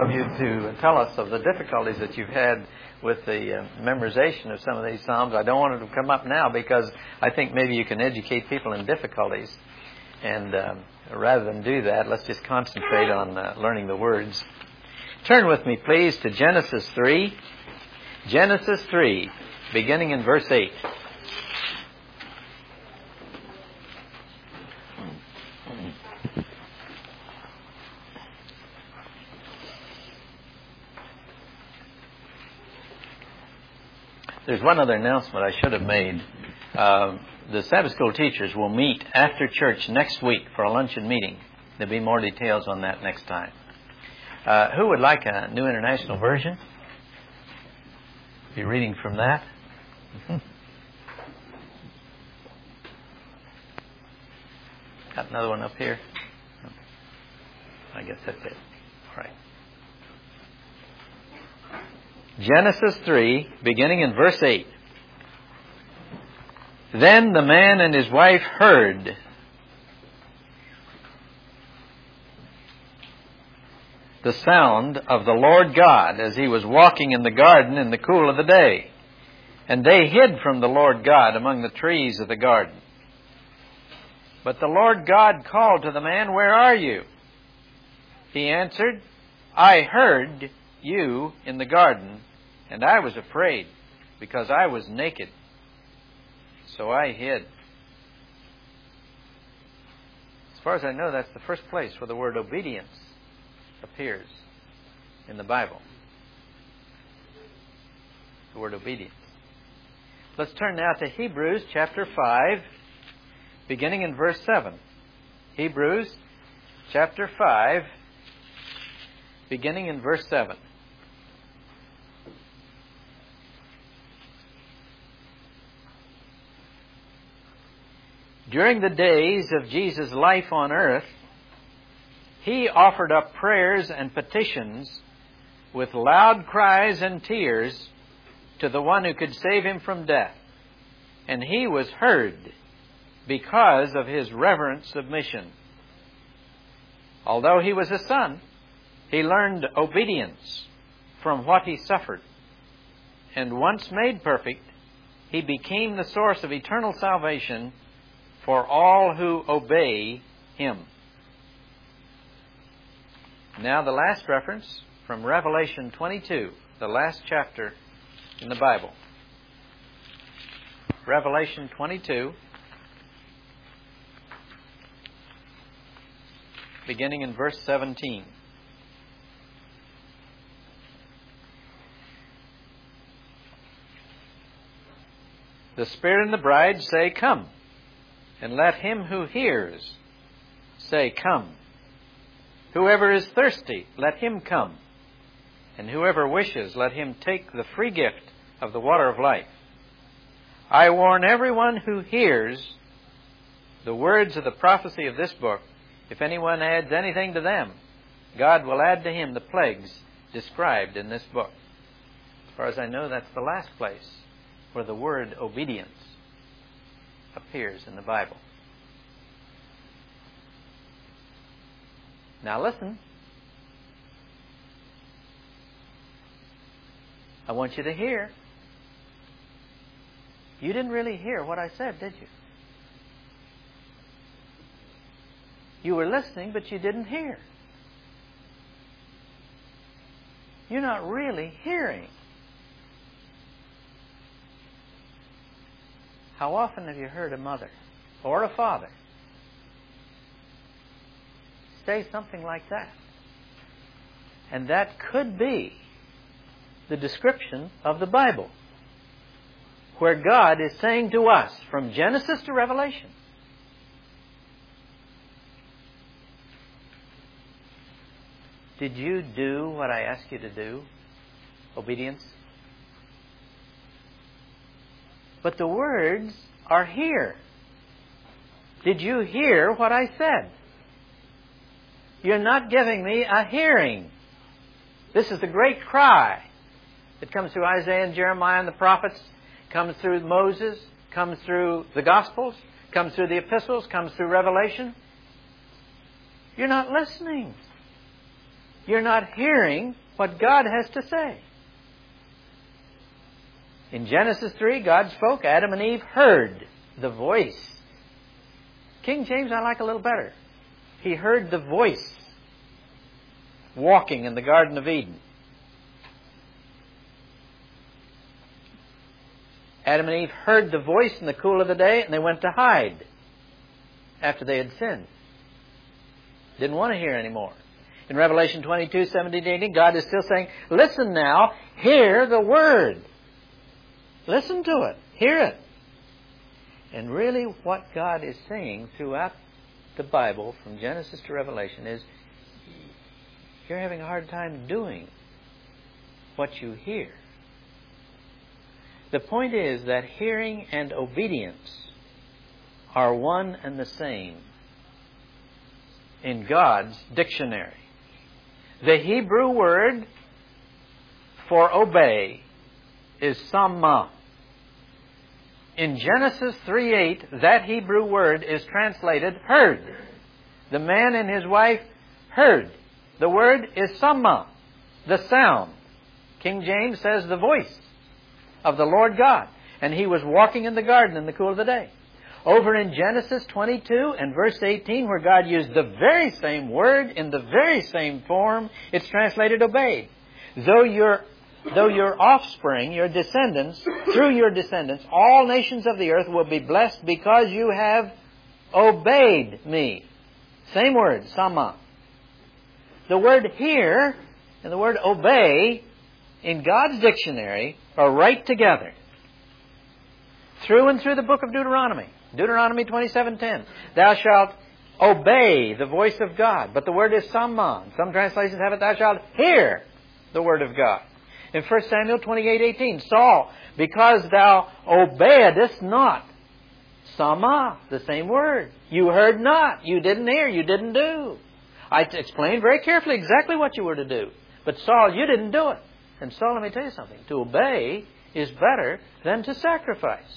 of you to tell us of the difficulties that you've had with the memorization of some of these Psalms. I don't want it to come up now because I think maybe you can educate people in difficulties. And rather than do that, let's just concentrate on learning the words. Turn with me, please, to Genesis 3. Genesis 3, beginning in verse 8. There's one other announcement I should have made. The Sabbath School teachers will meet after church next week for a luncheon meeting. There'll be more details on that next time. Who would like a New International Version? Be reading from that. Got another one up here? I guess that's it. All right. Genesis 3, beginning in verse 8. Then the man and his wife heard the sound of the Lord God as he was walking in the garden in the cool of the day. And they hid from the Lord God among the trees of the garden. But the Lord God called to the man, "Where are you?" He answered, "I heard you in the garden, and I was afraid, because I was naked. So I hid." As far as I know, that's the first place where the word obedience appears in the Bible. The word obedience. Let's turn now to Hebrews chapter 5, beginning in verse 7. Hebrews chapter 5, beginning in verse 7. During the days of Jesus' life on earth, he offered up prayers and petitions with loud cries and tears to the one who could save him from death. And he was heard because of his reverent submission. Although he was a son, he learned obedience from what he suffered. And once made perfect, he became the source of eternal salvation for all who obey him. Now the last reference from Revelation 22, the last chapter in the Bible. Revelation 22, beginning in verse 17. The Spirit and the bride say, "Come." And let him who hears say, "Come." Whoever is thirsty, let him come. And whoever wishes, let him take the free gift of the water of life. I warn everyone who hears the words of the prophecy of this book. If anyone adds anything to them, God will add to him the plagues described in this book. As far as I know, that's the last place where the word obedience appears in the Bible. Now listen. I want you to hear. You didn't really hear what I said, did you? You were listening, but you didn't hear. You're not really hearing. How often have you heard a mother or a father say something like that? And that could be the description of the Bible, where God is saying to us from Genesis to Revelation, did you do what I asked you to do? Obedience. But the words are here. Did you hear what I said? You're not giving me a hearing. This is the great cry. It comes through Isaiah and Jeremiah and the prophets, comes through Moses, comes through the Gospels, comes through the epistles, comes through Revelation. You're not listening. You're not hearing what God has to say. In Genesis 3, God spoke. Adam and Eve heard the voice. King James I like a little better. He heard the voice walking in the Garden of Eden. Adam and Eve heard the voice in the cool of the day, and they went to hide after they had sinned. Didn't want to hear anymore. In Revelation 22, 17 to 18, God is still saying, listen now, hear the Word. Listen to it. Hear it. And really what God is saying throughout the Bible, from Genesis to Revelation, is you're having a hard time doing what you hear. The point is that hearing and obedience are one and the same in God's dictionary. The Hebrew word for obey is sama. In Genesis 3:8, that Hebrew word is translated heard. The man and his wife heard. The word is sama, the sound. King James says the voice of the Lord God. And he was walking in the garden in the cool of the day. Over in Genesis 22 and verse 18, where God used the very same word in the very same form, it's translated obeyed. Though your offspring, your descendants, through your descendants, all nations of the earth will be blessed because you have obeyed me. Same word, sama. The word hear and the word obey in God's dictionary are right together. Through and through the book of Deuteronomy. Deuteronomy 27:10. Thou shalt obey the voice of God. But the word is sama. Some translations have it, thou shalt hear the word of God. In 1 Samuel 28:18, Saul, because thou obeyedest not. Sama, the same word. You heard not. You didn't hear. You didn't do. I explained very carefully exactly what you were to do. But Saul, you didn't do it. And Saul, let me tell you something. To obey is better than to sacrifice.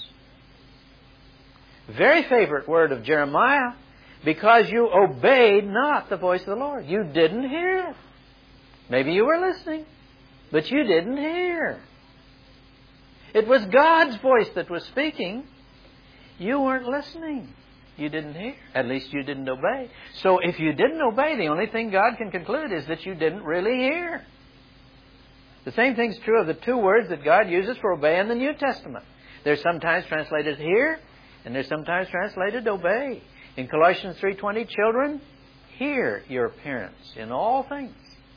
Very favorite word of Jeremiah. Because you obeyed not the voice of the Lord. You didn't hear. Maybe you were listening, but you didn't hear. It was God's voice that was speaking. You weren't listening. You didn't hear. At least you didn't obey. So if you didn't obey, the only thing God can conclude is that you didn't really hear. The same thing's true of the two words that God uses for obey in the New Testament. They're sometimes translated hear, and they're sometimes translated obey. In Colossians 3:20, children, hear your parents in all things.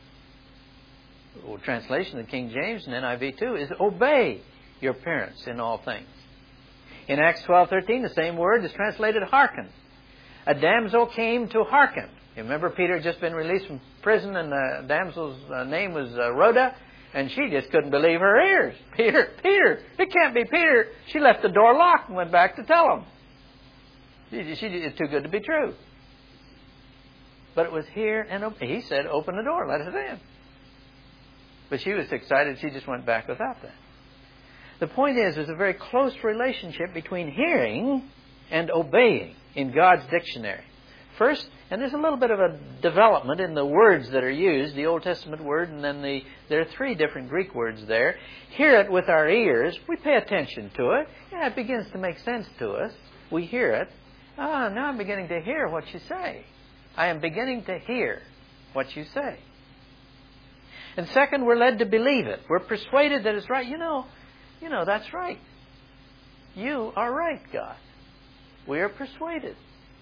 The translation of King James and NIV too is obey your parents in all things. In Acts 12:13, the same word is translated hearken. A damsel came to hearken. You remember Peter had just been released from prison, and the damsel's name was Rhoda, and she just couldn't believe her ears. Peter, it can't be Peter. She left the door locked and went back to tell him. It's too good to be true. But it was hear and obey. He said, open the door, let us in. But she was excited, she just went back without that. The point is, there's a very close relationship between hearing and obeying in God's dictionary. First, and there's a little bit of a development in the words that are used, the Old Testament word, and then there are three different Greek words there. Hear it with our ears. We pay attention to it. Yeah, it begins to make sense to us. We hear it. Now I'm beginning to hear what you say. I am beginning to hear what you say. And second, we're led to believe it. We're persuaded that it's right. You know, that's right. You are right, God. We are persuaded.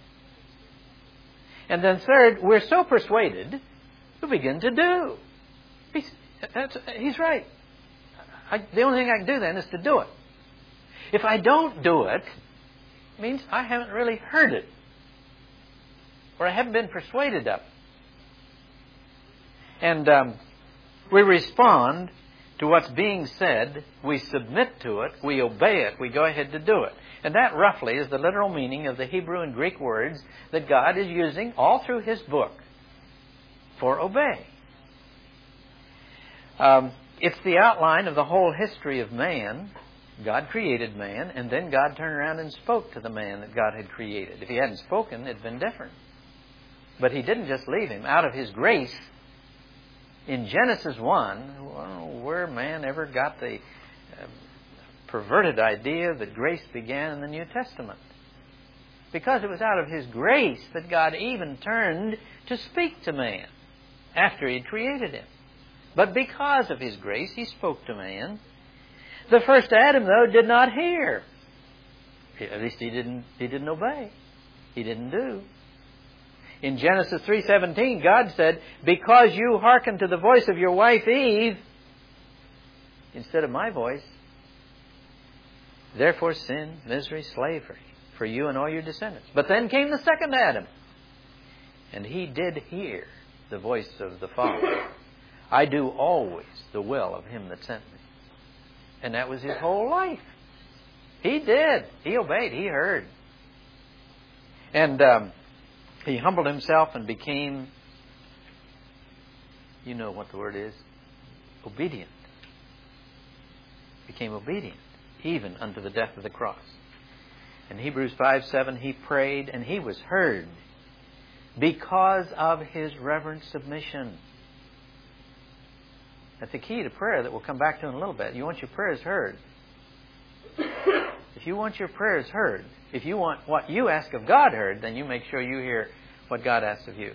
And then third, we're so persuaded, we begin to do. He's right. The only thing I can do then is to do it. If I don't do it, it means I haven't really heard it. Or I haven't been persuaded of it. And we respond to what's being said, we submit to it, we obey it, we go ahead to do it. And that roughly is the literal meaning of the Hebrew and Greek words that God is using all through His book for obey. It's the outline of the whole history of man. God created man, and then God turned around and spoke to the man that God had created. If He hadn't spoken, it had been different. But He didn't just leave him. Out of His grace, In Genesis 1, I don't know where man ever got the perverted idea that grace began in the New Testament. Because it was out of His grace that God even turned to speak to man after He created him. But because of His grace, He spoke to man. The first Adam, though, did not hear. At least he didn't obey. He didn't do. In Genesis 3:17, God said, because you hearkened to the voice of your wife Eve, instead of my voice, therefore sin, misery, slavery, for you and all your descendants. But then came the second Adam, and he did hear the voice of the Father. I do always the will of Him that sent me. And that was his whole life. He did. He obeyed. He heard. And he humbled himself and became, you know what the word is, obedient. Became obedient, even unto the death of the cross. In Hebrews 5:7, he prayed and he was heard because of his reverent submission. That's the key to prayer that we'll come back to in a little bit. You want your prayers heard. If you want your prayers heard, if you want what you ask of God heard, then you make sure you hear what God asks of you.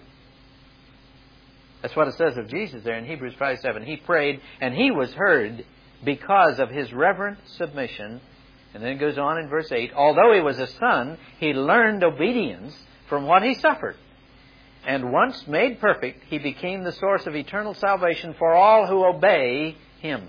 That's what it says of Jesus there in Hebrews 5:7. He prayed and he was heard because of his reverent submission. And then it goes on in verse 8. Although he was a son, he learned obedience from what he suffered. And once made perfect, he became the source of eternal salvation for all who obey him.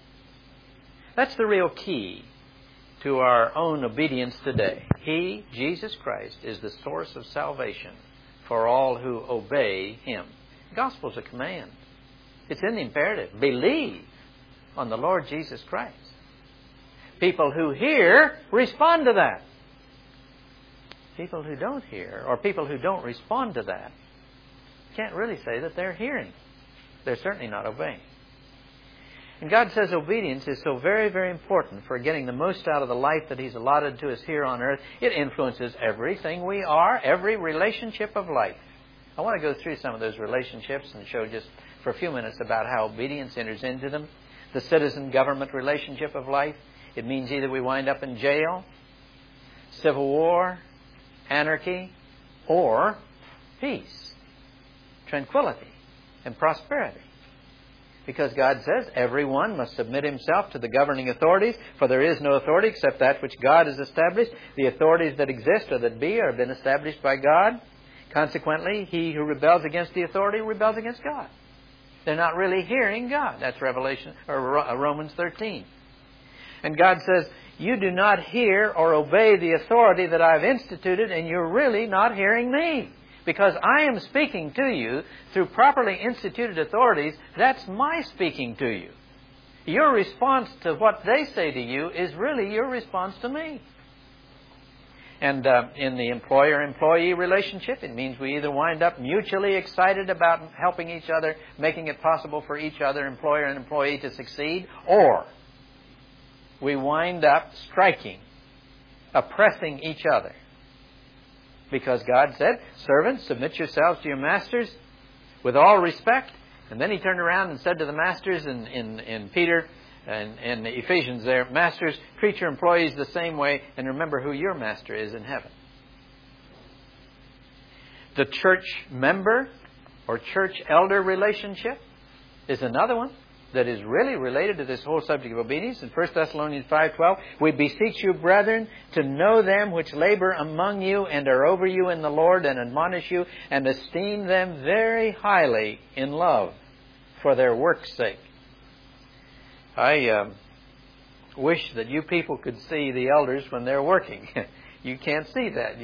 That's the real key to our own obedience today. He, Jesus Christ, is the source of salvation for all who obey him. The gospel is a command. It's in the imperative. Believe on the Lord Jesus Christ. People who hear respond to that. People who don't hear, or people who don't respond to that, can't really say that they're hearing. They're certainly not obeying. And God says obedience is so very, very important for getting the most out of the life that He's allotted to us here on earth. It influences everything we are, every relationship of life. I want to go through some of those relationships and show just for a few minutes about how obedience enters into them. The citizen-government relationship of life. It means either we wind up in jail, civil war, anarchy, or peace, tranquility, and prosperity. Because God says everyone must submit himself to the governing authorities, for there is no authority except that which God has established. The authorities that exist or that be have been established by God. Consequently, he who rebels against the authority rebels against God. They're not really hearing God. That's Romans 13. And God says, you do not hear or obey the authority that I've instituted, and you're really not hearing me. Because I am speaking to you through properly instituted authorities. That's my speaking to you. Your response to what they say to you is really your response to me. And in the employer-employee relationship, it means we either wind up mutually excited about helping each other, making it possible for each other, employer and employee, to succeed, or we wind up striking, oppressing each other. Because God said, servants, submit yourselves to your masters with all respect. And then He turned around and said to the masters in Peter and Ephesians there, masters, treat your employees the same way, and remember who your master is in heaven. The church member or church elder relationship is another one that is really related to this whole subject of obedience. In 1 Thessalonians 5:12, we beseech you, brethren, to know them which labor among you and are over you in the Lord, and admonish you, and esteem them very highly in love for their work's sake. I wish that you people could see the elders when they're working. You can't see that.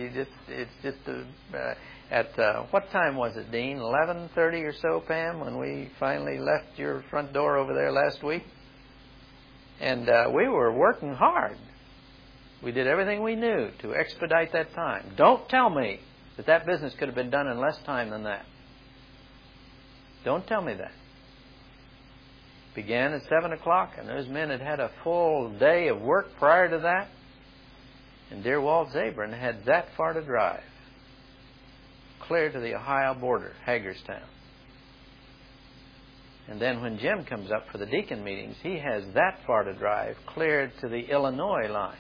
What time was it, Dean? 11:30 or so, Pam, when we finally left your front door over there last week? And we were working hard. We did everything we knew to expedite that time. Don't tell me that business could have been done in less time than that. Don't tell me that. Began at 7 o'clock, and those men had had a full day of work prior to that. And dear Walt Zabrin had that far to drive, clear to the Ohio border, Hagerstown. And then when Jim comes up for the deacon meetings, he has that far to drive, clear to the Illinois line.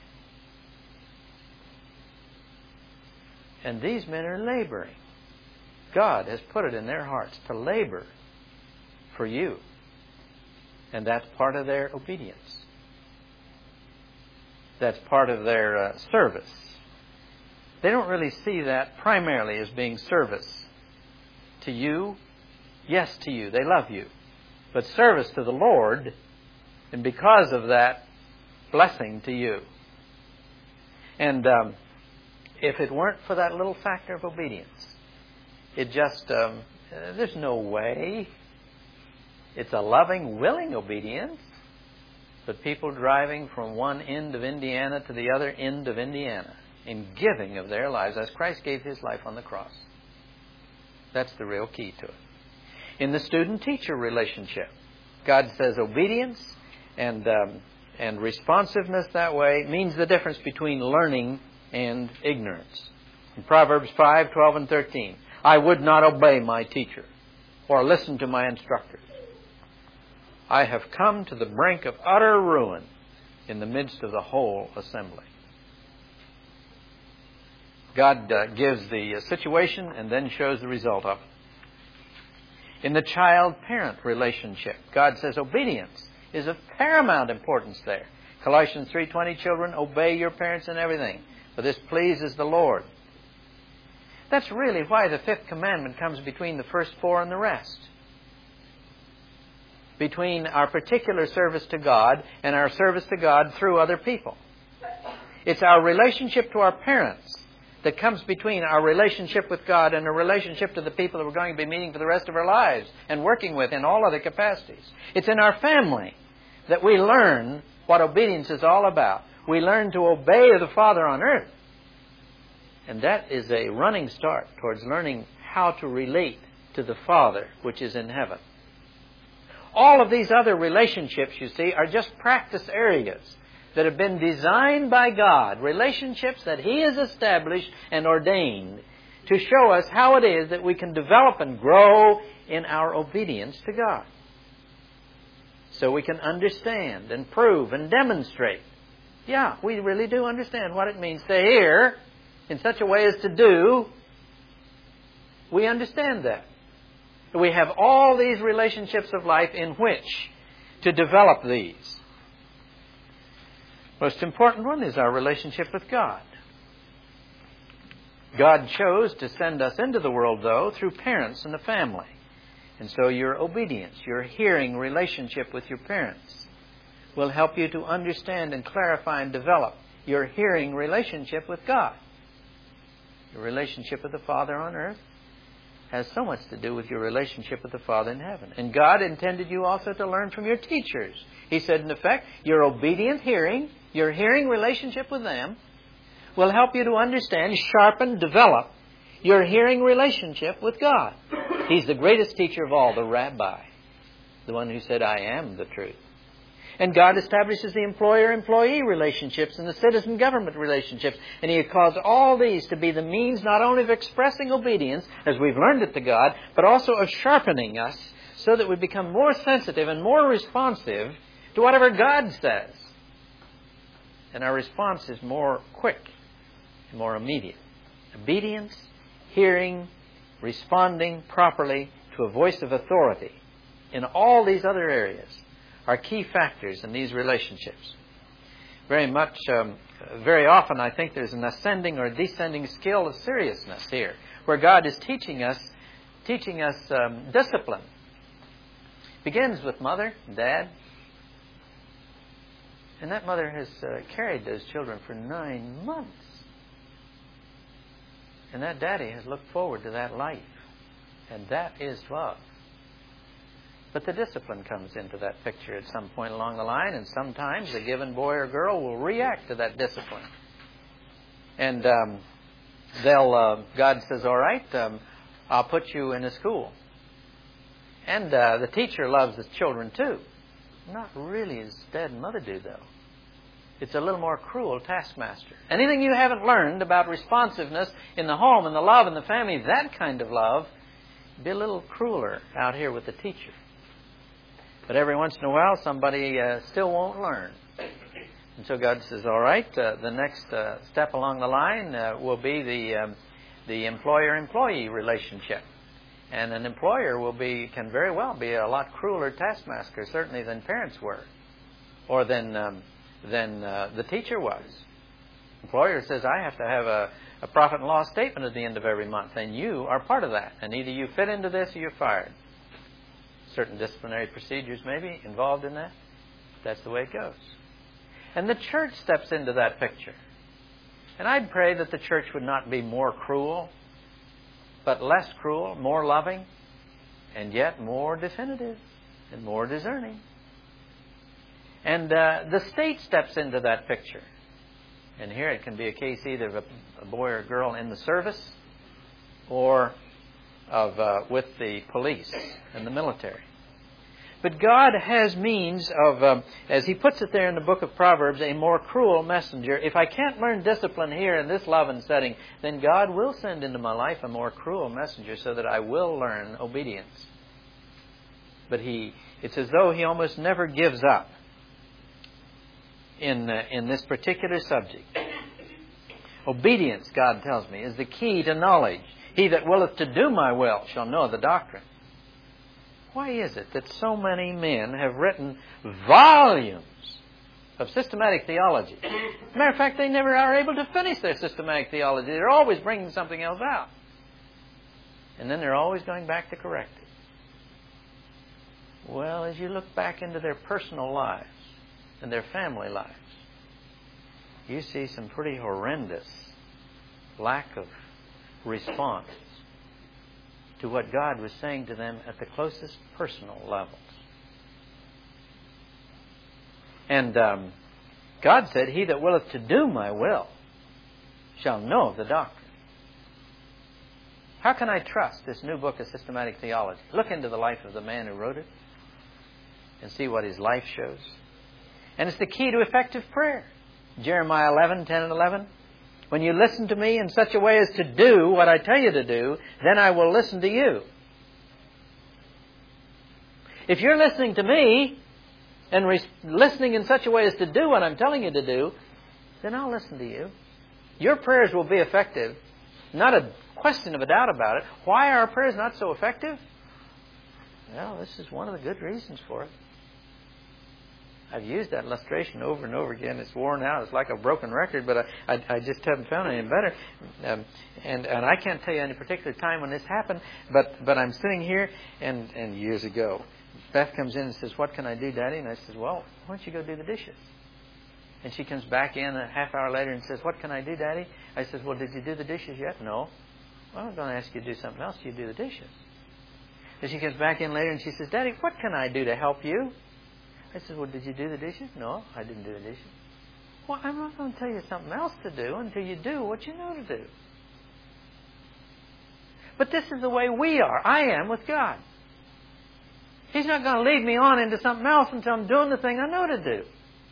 And these men are laboring. God has put it in their hearts to labor for you. And that's part of their obedience. That's part of their service. They don't really see that primarily as being service to you. Yes, to you. They love you. But service to the Lord, and because of that, blessing to you. And if it weren't for that little factor of obedience, it just, there's no way. It's a loving, willing obedience. But people driving from one end of Indiana to the other end of Indiana in giving of their lives as Christ gave His life on the cross. That's the real key to it. In the student-teacher relationship, God says obedience and responsiveness that way means the difference between learning and ignorance. In Proverbs 5, 12, and 13, I would not obey my teacher or listen to my instructors. I have come to the brink of utter ruin in the midst of the whole assembly. God gives the situation and then shows the result of it. In the child-parent relationship, God says obedience is of paramount importance there. Colossians 3:20, children, obey your parents in everything, for this pleases the Lord. That's really why the fifth commandment comes between the first four and the rest. Between our particular service to God and our service to God through other people. It's our relationship to our parents that comes between our relationship with God and a relationship to the people that we're going to be meeting for the rest of our lives and working with in all other capacities. It's in our family that we learn what obedience is all about. We learn to obey the Father on earth. And that is a running start towards learning how to relate to the Father which is in heaven. All of these other relationships, you see, are just practice areas that have been designed by God, relationships that He has established and ordained to show us how it is that we can develop and grow in our obedience to God. So we can understand and prove and demonstrate. Yeah, we really do understand what it means to hear in such a way as to do. We understand that. We have all these relationships of life in which to develop these. Most important one is our relationship with God. God chose to send us into the world, though, through parents and the family. And so your obedience, your hearing relationship with your parents will help you to understand and clarify and develop your hearing relationship with God. Your relationship with the Father on earth has so much to do with your relationship with the Father in heaven. And God intended you also to learn from your teachers. He said, in effect, your obedient hearing, your hearing relationship with them, will help you to understand, sharpen, develop your hearing relationship with God. He's the greatest teacher of all, the Rabbi, the one who said, I am the truth. And God establishes the employer-employee relationships and the citizen-government relationships. And He has caused all these to be the means not only of expressing obedience, as we've learned it to God, but also of sharpening us so that we become more sensitive and more responsive to whatever God says. And our response is more quick and more immediate. Obedience, hearing, responding properly to a voice of authority in all these other areas are key factors in these relationships. Very often I think there's an ascending or descending scale of seriousness here, where God is teaching us discipline. Begins with mother, dad, and that mother has carried those children for 9 months. And that daddy has looked forward to that life. And that is love. But the discipline comes into that picture at some point along the line, and sometimes a given boy or girl will react to that discipline. And God says, all right, I'll put you in a school. And the teacher loves the children too. Not really as dad and mother do, though. It's a little more cruel taskmaster. Anything you haven't learned about responsiveness in the home and the love in the family, that kind of love, be a little crueler out here with the teacher. But every once in a while, somebody still won't learn. And so God says, all right, the next step along the line will be the employer-employee relationship. And an employer can very well be a lot crueler taskmaster, certainly than parents were, or than the teacher was. Employer says, I have to have a profit and loss statement at the end of every month, and you are part of that. And either you fit into this or you're fired. Certain disciplinary procedures may be involved in that. That's the way it goes. And the church steps into that picture. And I'd pray that the church would not be more cruel, but less cruel, more loving, and yet more definitive and more discerning. And the state steps into that picture. And here it can be a case either of a boy or a girl in the service or of with the police and the military. But God has means of, as He puts it there in the book of Proverbs, a more cruel messenger. If I can't learn discipline here in this love and setting, then God will send into my life a more cruel messenger so that I will learn obedience. But it's as though He almost never gives up in this particular subject. Obedience, God tells me, is the key to knowledge. He that willeth to do my will shall know the doctrine. Why is it that so many men have written volumes of systematic theology? As a matter of fact, they never are able to finish their systematic theology. They're always bringing something else out. And then they're always going back to correct it. Well, as you look back into their personal lives and their family lives, you see some pretty horrendous lack of response to what God was saying to them at the closest personal levels. And God said, He that willeth to do my will shall know the doctrine. How can I trust this new book of systematic theology? Look into the life of the man who wrote it and see what his life shows. And it's the key to effective prayer. Jeremiah 11:10 and 11. When you listen to me in such a way as to do what I tell you to do, then I will listen to you. If you're listening to me and listening in such a way as to do what I'm telling you to do, then I'll listen to you. Your prayers will be effective. Not a question of a doubt about it. Why are our prayers not so effective? Well, this is one of the good reasons for it. I've used that illustration over and over again. It's worn out. It's like a broken record, but I just haven't found anything better. And I can't tell you any particular time when this happened, but I'm sitting here, and years ago, Beth comes in and says, "What can I do, Daddy?" And I says, "Well, why don't you go do the dishes?" And she comes back in a half hour later and says, "What can I do, Daddy?" I says, "Well, did you do the dishes yet?" "No." "Well, I'm going to ask you to do something else. You do the dishes." And she comes back in later and she says, "Daddy, what can I do to help you?" I said, "Well, did you do the dishes?" "No, I didn't do the dishes." "Well, I'm not going to tell you something else to do until you do what you know to do." But this is the way we are. I am with God. He's not going to lead me on into something else until I'm doing the thing I know to do.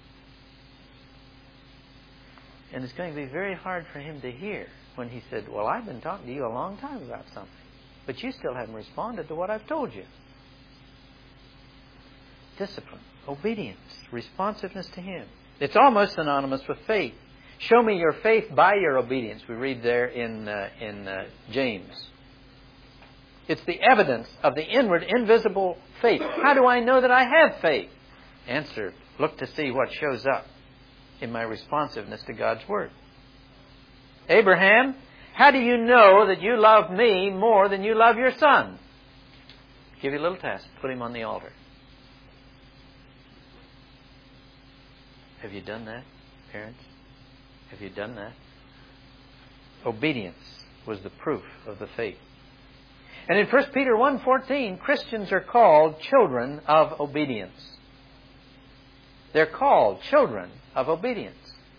And it's going to be very hard for Him to hear when He said, "Well, I've been talking to you a long time about something, but you still haven't responded to what I've told you." Discipline, obedience, responsiveness to Him. It's almost synonymous with faith. Show me your faith by your obedience. We read there in James. It's the evidence of the inward, invisible faith. How do I know that I have faith? Answer, look to see what shows up in my responsiveness to God's Word. Abraham, how do you know that you love me more than you love your son? Give you a little test. Put him on the altar. Have you done that, parents? Have you done that? Obedience was the proof of the faith. And in 1 Peter 1:14, Christians are called children of obedience. They're called children of obedience.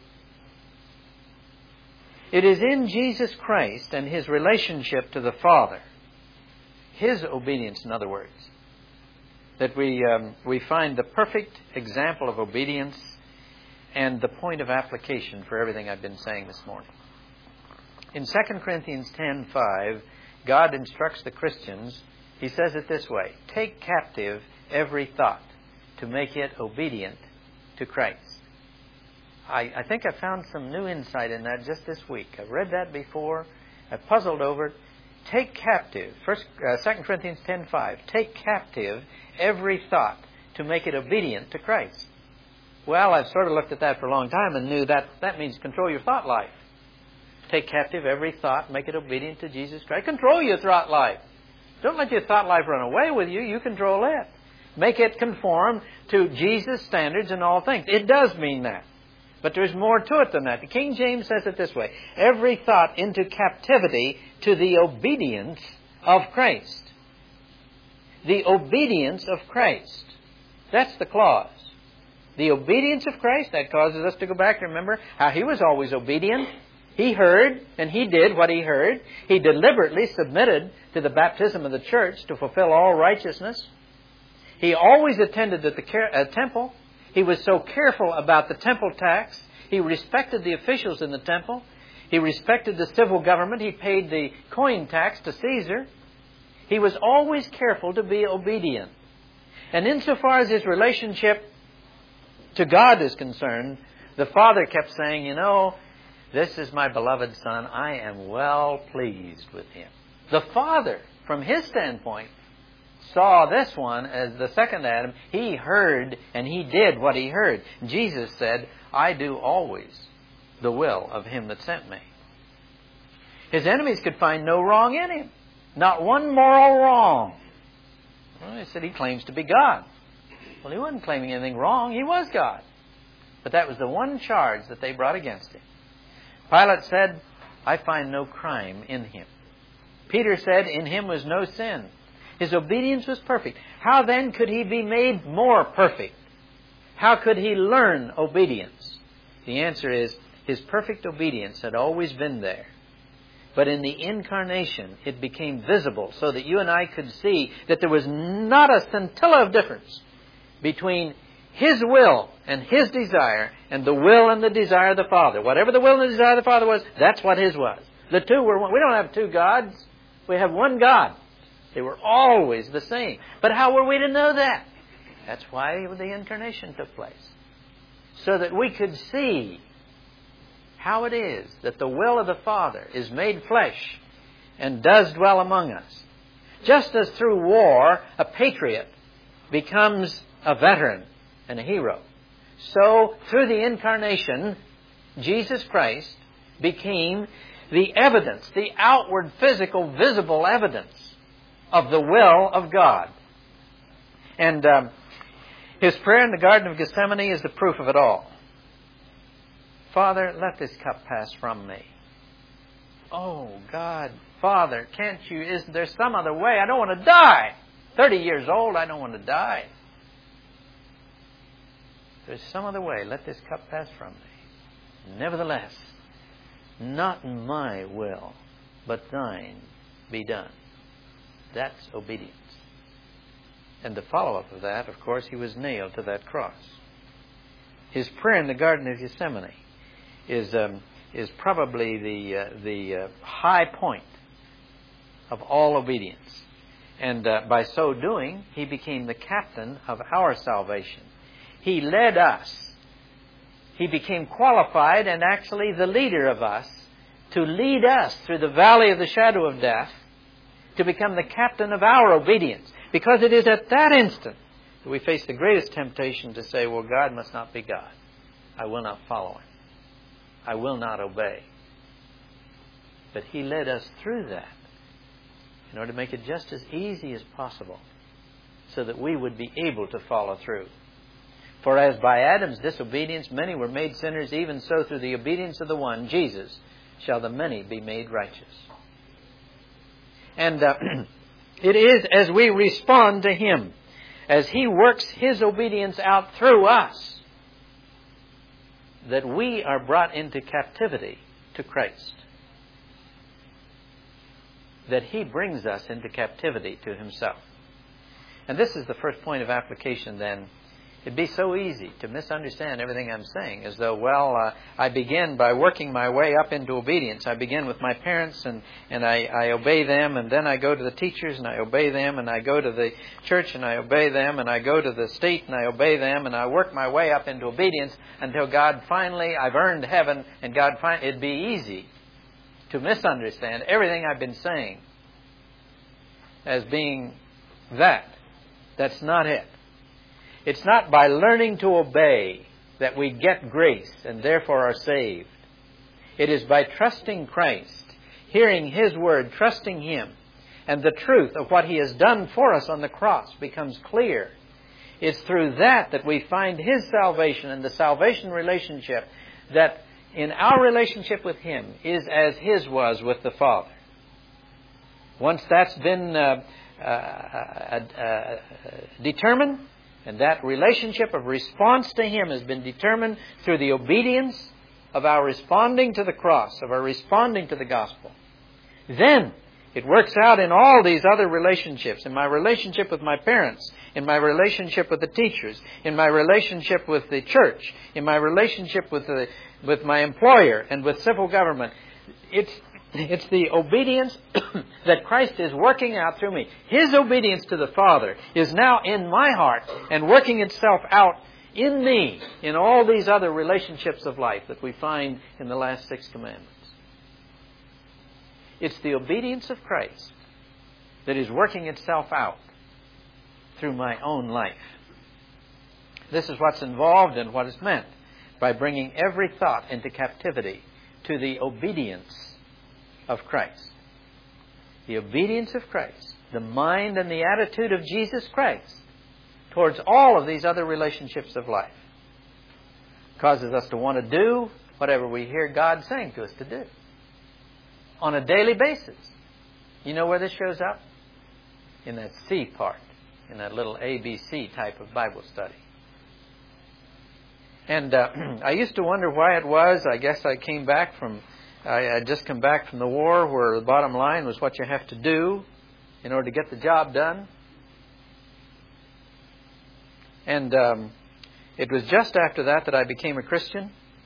It is in Jesus Christ and His relationship to the Father, His obedience, in other words, that we find the perfect example of obedience and the point of application for everything I've been saying this morning. In 2 Corinthians 10:5, God instructs the Christians. He says it this way: take captive every thought. to make it obedient to Christ. I think I found some new insight in that just this week. I've read that before. I puzzled over it. Take captive, 2 Corinthians 10:5. Take captive every thought to make it obedient to Christ. Well, I've sort of looked at that for a long time and knew that means control your thought life. Take captive every thought, make it obedient to Jesus Christ. Control your thought life. Don't let your thought life run away with you. You control it. Make it conform to Jesus' standards in all things. It does mean that. But there's more to it than that. The King James says it this way: every thought into captivity to the obedience of Christ. The obedience of Christ. That's the clause. The obedience of Christ, that causes us to go back and remember how He was always obedient. He heard and He did what He heard. He deliberately submitted to the baptism of the church to fulfill all righteousness. He always attended at the temple. He was so careful about the temple tax. He respected the officials in the temple. He respected the civil government. He paid the coin tax to Caesar. He was always careful to be obedient. And insofar as His relationship to God is concerned, the Father kept saying, you know, this is my beloved Son. I am well pleased with Him. The Father, from His standpoint, saw this one as the second Adam. He heard and He did what He heard. Jesus said, I do always the will of Him that sent me. His enemies could find no wrong in Him. Not one moral wrong. Well, they said He claims to be God. Well, He wasn't claiming anything wrong. He was God. But that was the one charge that they brought against Him. Pilate said, I find no crime in Him. Peter said, in Him was no sin. His obedience was perfect. How then could He be made more perfect? How could He learn obedience? The answer is, His perfect obedience had always been there. But in the incarnation, it became visible so that you and I could see that there was not a scintilla of difference between His will and His desire and the will and the desire of the Father. Whatever the will and the desire of the Father was, that's what His was. The two were one. We don't have two gods. We have one God. They were always the same. But how were we to know that? That's why the incarnation took place. So that we could see how it is that the will of the Father is made flesh and does dwell among us. Just as through war, a patriot becomes a veteran and a hero, so through the incarnation, Jesus Christ became the evidence, the outward, physical, visible evidence of the will of God. And His prayer in the Garden of Gethsemane is the proof of it all. Father, let this cup pass from me. Oh, God, Father, can't you, isn't there some other way? I don't want to die. 30 years old, I don't want to die. There's some other way. Let this cup pass from me. Nevertheless, not my will, but thine be done. That's obedience. And the follow-up of that, of course, He was nailed to that cross. His prayer in the Garden of Gethsemane is probably the high point of all obedience. And by so doing, He became the captain of our salvation. He led us. He became qualified and actually the leader of us to lead us through the valley of the shadow of death to become the captain of our obedience. Because it is at that instant that we face the greatest temptation to say, well, God must not be God. I will not follow Him. I will not obey. But He led us through that in order to make it just as easy as possible so that we would be able to follow through. For as by Adam's disobedience many were made sinners, even so through the obedience of the one, Jesus, shall the many be made righteous. And it is as we respond to Him, as He works His obedience out through us, that we are brought into captivity to Christ. That He brings us into captivity to Himself. And this is the first point of application then It'd be so easy to misunderstand everything I'm saying, as though, I begin by working my way up into obedience. I begin with my parents, and I obey them, and then I go to the teachers, and I obey them, and I go to the church, and I obey them, and I go to the state, and I obey them, and I work my way up into obedience until God finally, I've earned heaven, and God finally, it'd be easy to misunderstand everything I've been saying as being that. That's not it. It's not by learning to obey that we get grace and therefore are saved. It is by trusting Christ, hearing His Word, trusting Him, and the truth of what He has done for us on the cross becomes clear. It's through that we find His salvation and the salvation relationship that in our relationship with Him is as His was with the Father. Once that's been determined, and that relationship of response to Him has been determined through the obedience of our responding to the cross, of our responding to the gospel, then it works out in all these other relationships, in my relationship with my parents, in my relationship with the teachers, in my relationship with the church, in my relationship with my employer and with civil government. It's the obedience that Christ is working out through me. His obedience to the Father is now in my heart and working itself out in me in all these other relationships of life that we find in the last 6 commandments. It's the obedience of Christ that is working itself out through my own life. This is what's involved in what is meant by bringing every thought into captivity to the obedience of Christ. The obedience of Christ, the mind and the attitude of Jesus Christ towards all of these other relationships of life causes us to want to do whatever we hear God saying to us to do on a daily basis. You know where this shows up? In that C part, in that little ABC type of Bible study. And I used to wonder why it was. I guess I had just come back from the war where the bottom line was what you have to do in order to get the job done. And it was just after that I became a Christian.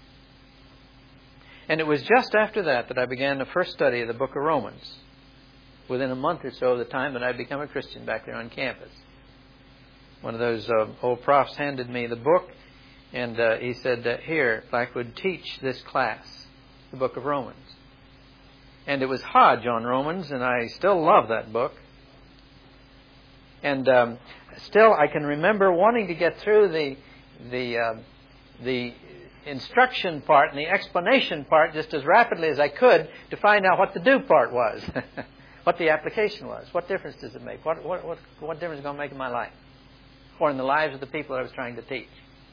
And it was just after that I began the first study of the book of Romans. Within a month or so of the time that I'd become a Christian back there on campus. One of those old profs handed me the book, and he said, here, if I could teach this class the book of Romans. And it was Hodge on Romans, and I still love that book. And still I can remember wanting to get through the instruction part and the explanation part just as rapidly as I could to find out what the do part was, what the application was. What difference does it make? What difference is it going to make in my life or in the lives of the people I was trying to teach?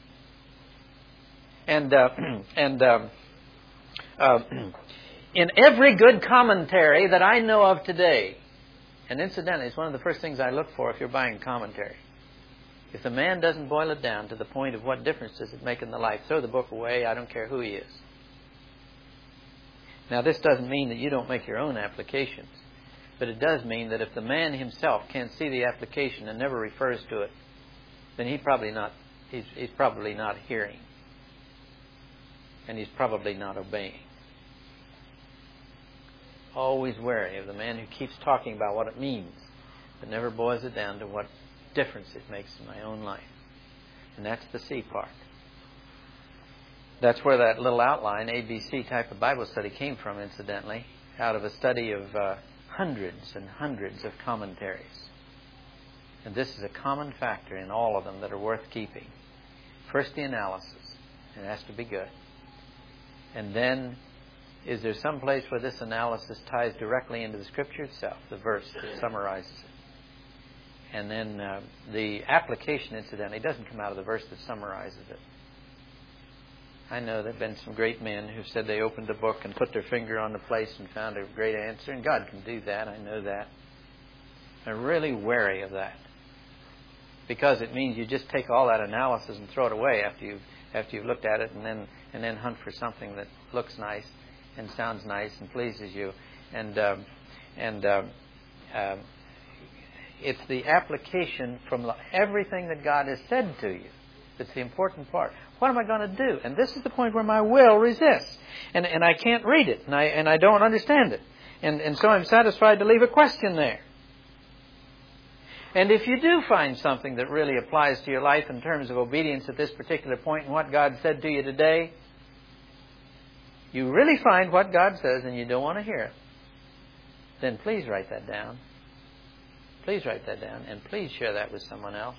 In every good commentary that I know of today, and incidentally, it's one of the first things I look for if you're buying commentary. If the man doesn't boil it down to the point of what difference does it make in the life, throw the book away. I don't care who he is. Now, this doesn't mean that you don't make your own applications, but it does mean that if the man himself can't see the application and never refers to it, then he's probably not hearing, and he's probably not obeying. Always wary of the man who keeps talking about what it means, but never boils it down to what difference it makes in my own life. And that's the C part. That's where that little outline, ABC type of Bible study came from, incidentally, out of a study of hundreds and hundreds of commentaries. And this is a common factor in all of them that are worth keeping. First, the analysis. It has to be good. And then, is there some place where this analysis ties directly into the Scripture itself, the verse that summarizes it? And then the application, incidentally, doesn't come out of the verse that summarizes it. I know there have been some great men who said they opened the book and put their finger on the place and found a great answer, and God can do that. I know that. I'm really wary of that, because it means you just take all that analysis and throw it away after you've looked at it, and then hunt for something that looks nice and sounds nice and pleases you, and it's the application from everything that God has said to you that's the important part. What am I going to do? And this is the point where my will resists. And I can't read it, and I don't understand it. And so I'm satisfied to leave a question there. And if you do find something that really applies to your life in terms of obedience at this particular point and what God said to you today, you really find what God says and you don't want to hear it, then please write that down. Please write that down, and please share that with someone else.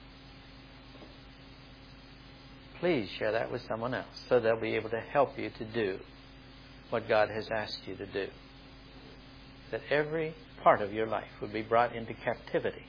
Please share that with someone else so they'll be able to help you to do what God has asked you to do. That every part of your life would be brought into captivity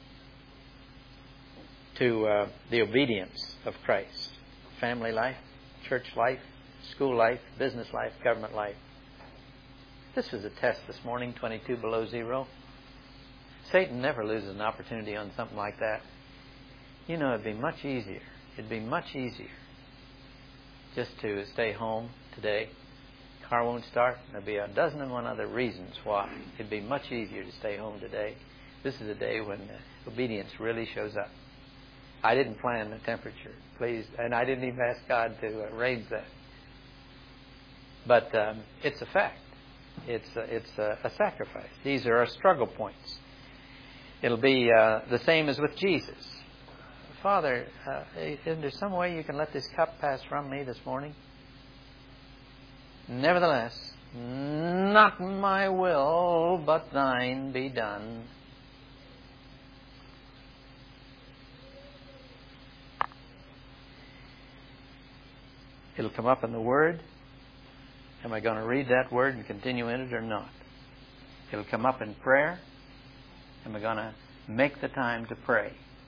to the obedience of Christ. Family life, church life, school life, business life, government life. This was a test this morning, 22 below zero. Satan never loses an opportunity on something like that. You know, it'd be much easier. It'd be much easier just to stay home today. Car won't start. There'll be 1,001 other reasons why. It'd be much easier to stay home today. This is a day when obedience really shows up. I didn't plan the temperature, please, and I didn't even ask God to raise that. But it's a fact. It's a sacrifice. These are our struggle points. It'll be the same as with Jesus. Father, is there some way you can let this cup pass from me this morning? Nevertheless, not my will, but thine be done. It'll come up in the Word. Am I going to read that Word and continue in it or not? It'll come up in prayer. Am I going to make the time to pray?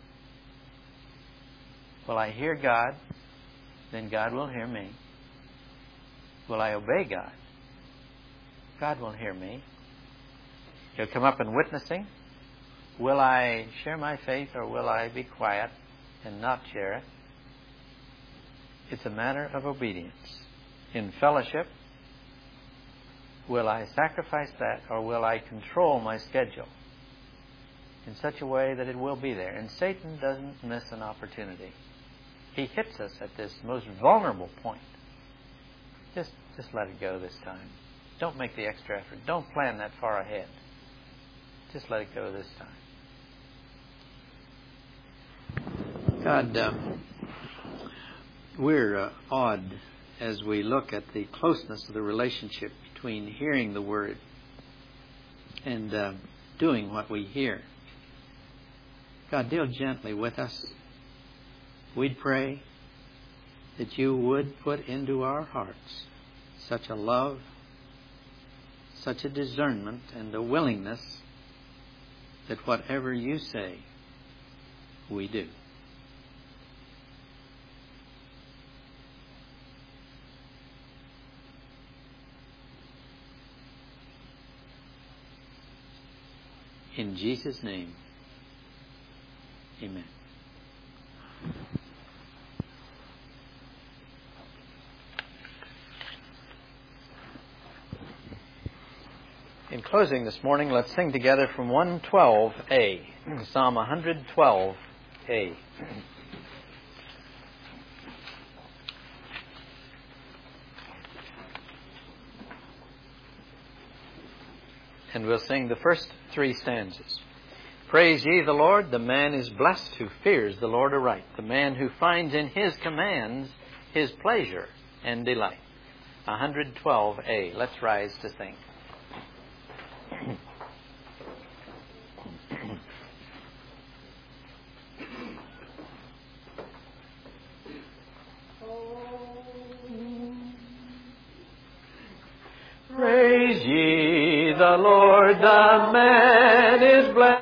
Will I hear God? Then God will hear me. Will I obey God? God will hear me. It'll come up in witnessing. Will I share my faith or will I be quiet and not share it? It's a matter of obedience. In fellowship, will I sacrifice that or will I control my schedule in such a way that it will be there? And Satan doesn't miss an opportunity. He hits us at this most vulnerable point. Just let it go this time. Don't make the extra effort. Don't plan that far ahead. Just let it go this time. God, we're awed as we look at the closeness of the relationship between hearing the Word and doing what we hear. God, deal gently with us. We'd pray that you would put into our hearts such a love, such a discernment, and a willingness that whatever you say, we do. In Jesus' name, amen. In closing this morning, let's sing together from 112A, Psalm 112A. And we'll sing the first three stanzas. Praise ye the Lord, the man is blessed who fears the Lord aright, the man who finds in his commands his pleasure and delight. 112A. Let's rise to sing. Praise ye the Lord, the man is blessed.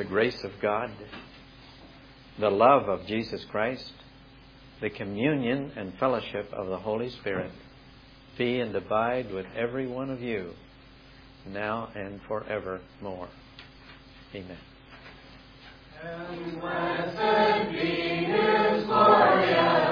grace of God, the love of Jesus Christ, the communion and fellowship of the Holy Spirit be and abide with every one of you now and forevermore. Amen. And blessed be His glorious